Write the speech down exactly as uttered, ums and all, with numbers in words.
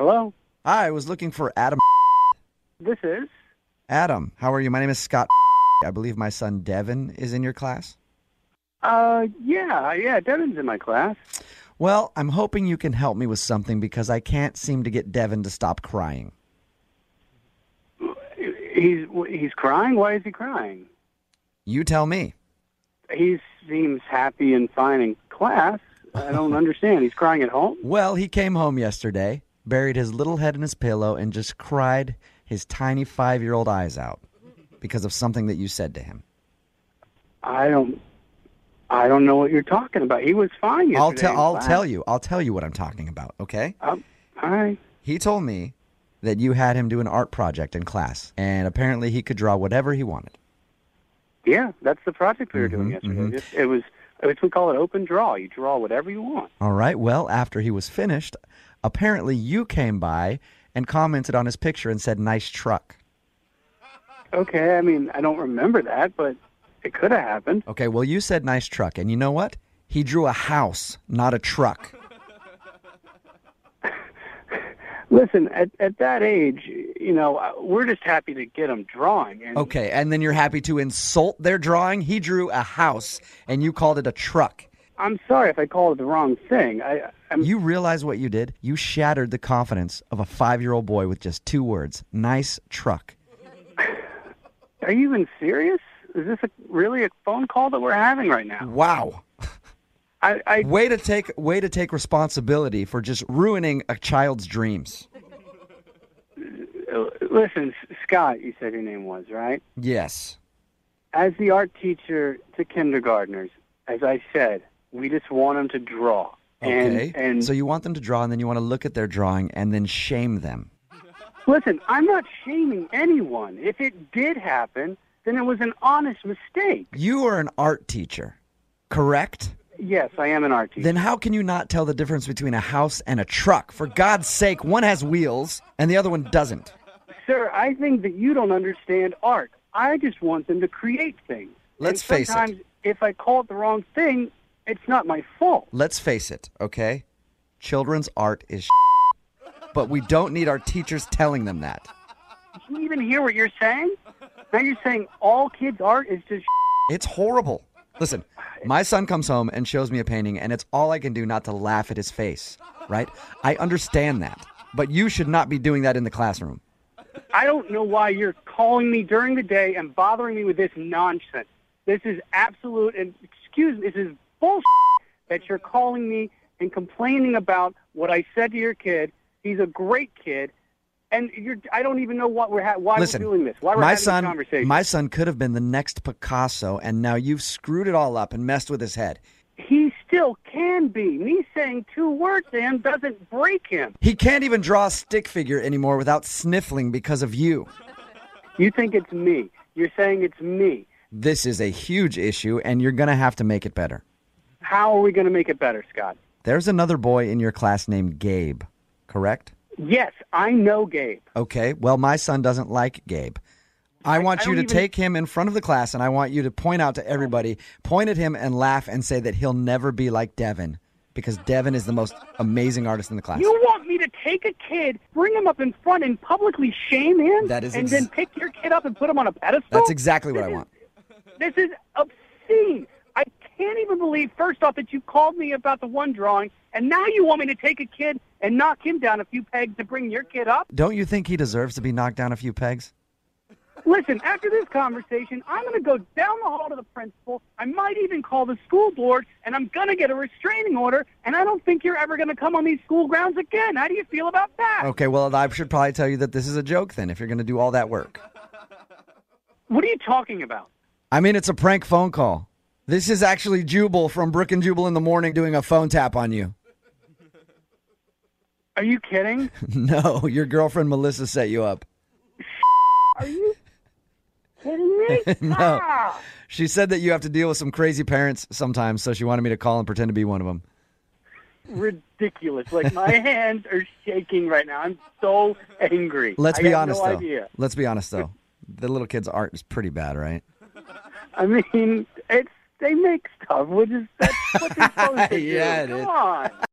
Hello? Hi, I was looking for Adam. This is? Adam, how are you? My name is Scott. I believe my son Devin is in your class. Uh, yeah, yeah, Devin's in my class. Well, I'm hoping you can help me with something because I can't seem to get Devin to stop crying. He's he's crying? Why is he crying? You tell me. He seems happy and fine in class. I don't understand. He's crying at home? Well, he came home yesterday, buried his little head in his pillow, and just cried his tiny five-year-old eyes out because of something that you said to him. I don't I don't know what you're talking about. He was fine yesterday. I'll tell in I'll class. tell you. I'll tell you what I'm talking about, okay? Um, all right. He told me that you had him do an art project in class, and apparently he could draw whatever he wanted. Yeah, that's the project we were Mm-hmm, doing yesterday. mm-hmm. Just, it was we call it open draw. You draw whatever you want. All right, well, after he was finished, apparently you came by and commented on his picture and said, "Nice truck." Okay, I mean, I don't remember that, but it could have happened. Okay, well, you said nice truck, and you know what? He drew a house, not a truck. Listen, at, at that age, you know, we're just happy to get him drawing. And Okay, and then you're happy to insult their drawing? He drew a house, and you called it a truck. I'm sorry if I called it the wrong thing. I, I'm, You realize what you did? You shattered the confidence of a five-year-old boy with just two words, nice truck. Are you even serious? Is this a, really a phone call that we're having right now? Wow. I, I Way to take way to take responsibility for just ruining a child's dreams. Listen, Scott, you said your name was, right? Yes. As the art teacher to kindergartners, as I said, we just want them to draw. Okay. And, and so you want them to draw, and then you want to look at their drawing and then shame them. listen, I'm not shaming anyone. If it did happen, then it was an honest mistake. You are an art teacher, correct? Yes, I am an art teacher. Then how can you not tell the difference between a house and a truck? For God's sake, one has wheels and the other one doesn't. Sir, I think that you don't understand art. I just want them to create things. Let's and face it. sometimes if I call it the wrong thing, it's not my fault. Let's face it, okay? Children's art is but we don't need our teachers telling them that. Did you even hear what you're saying? Now you're saying all kids' art is just It's horrible. Listen, my son comes home and shows me a painting, and it's all I can do not to laugh at his face, right? I understand that, but you should not be doing that in the classroom. I don't know why you're calling me during the day and bothering me with this nonsense. This is absolute, and excuse me, this is bullshit that you're calling me and complaining about what I said to your kid. He's a great kid, and you're, I don't even know what we're ha- why Listen, we're doing this. Why we're my having son, this conversation. my son could have been the next Picasso, and now you've screwed it all up and messed with his head. He still can be. Me saying two words to him doesn't break him. He can't even draw a stick figure anymore without sniffling because of you. You think it's me. You're saying it's me. This is a huge issue, and you're going to have to make it better. How are we going to make it better, Scott? There's another boy in your class named Gabe, correct? Yes, I know Gabe. Okay, well, my son doesn't like Gabe. I want I you to don't even- take him in front of the class, and I want you to point out to everybody, point at him and laugh and say that he'll never be like Devin, because Devin is the most amazing artist in the class. You want me to take a kid, bring him up in front, and publicly shame him? That is and ex- then pick your kid up and put him on a pedestal? That's exactly what This I is- want. This is obscene. I can't even believe, first off, that you called me about the one drawing, and now you want me to take a kid and knock him down a few pegs to bring your kid up? Don't you think he deserves to be knocked down a few pegs? Listen, after this conversation, I'm going to go down the hall to the principal. I might even call the school board, and I'm going to get a restraining order, and I don't think you're ever going to come on these school grounds again. How do you feel about that? Okay, well, I should probably tell you that this is a joke then, if you're going to do all that work. What are you talking about? I mean, it's a prank phone call. This is actually Jubal from Brook and Jubal in the Morning doing a phone tap on you. Are you kidding? No, your girlfriend Melissa set you up. Are you kidding me? No. Ah! She said that you have to deal with some crazy parents sometimes, so she wanted me to call and pretend to be one of them. Ridiculous. Like, my hands are shaking right now. I'm so angry. Let's I be have honest, no though. idea. Let's be honest, though. The little kid's art is pretty bad, right? I mean, it's they make stuff, which is that's what they're supposed to do. Yeah, it Come is. on.